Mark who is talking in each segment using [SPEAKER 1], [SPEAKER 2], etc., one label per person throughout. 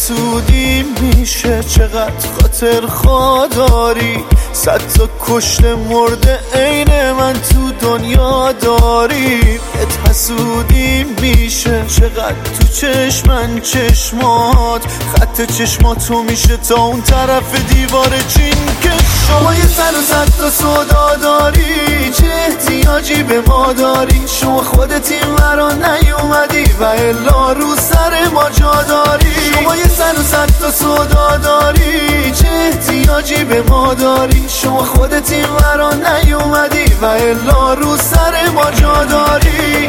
[SPEAKER 1] حسودی میشه، چقدر خاطر خوا داری، 100 تا کشته مرده عین من تو دنیا داری. بهت حسودی میشه، چقدر تو چشمن چشمات، خط چشماتو میشه تا اون طرف دیوار چین که شما یه سر و 100 تا سودا داری، چه احتیاجی به ما داری؟ شما خودت این ورا نیومدی و الا رو سر ما جا داری. شما یه سر و 100 تا سودا داری، چه احتیاجی به ما داری؟ شما خودت این ورا نیومدی و الا رو سر ما جا داری.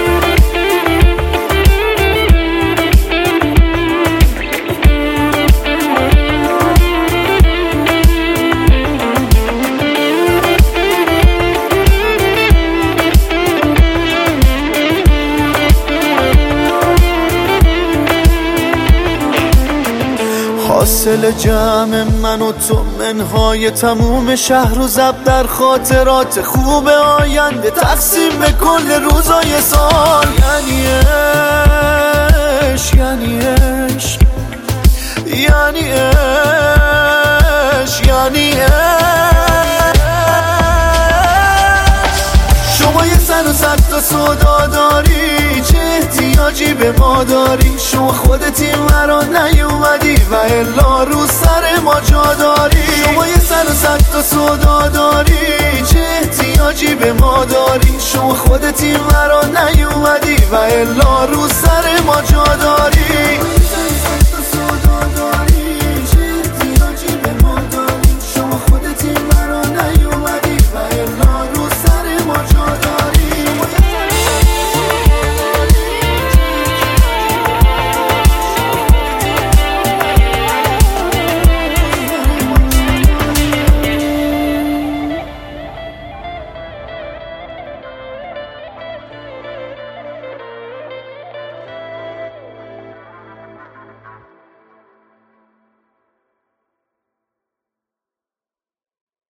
[SPEAKER 1] حاصل جمع من و تو منهای تموم شهر و زب در خاطرات خوب آینده، تقسیم به کل روزای سال. یعنی عشق، یعنی عشق، یعنی عشق، یعنی عشق. شما یه سر و 100 تا سودا داری، چه احتیاجی به ما داری؟ شما خودت این ورا نیومدی و الا رو سر ما جا داری. شما یه سر و 100 تا سودا داری، چه احتیاجی به ما داری؟ شما خودت این ورا نیومدی و الا رو سر ما جا داری.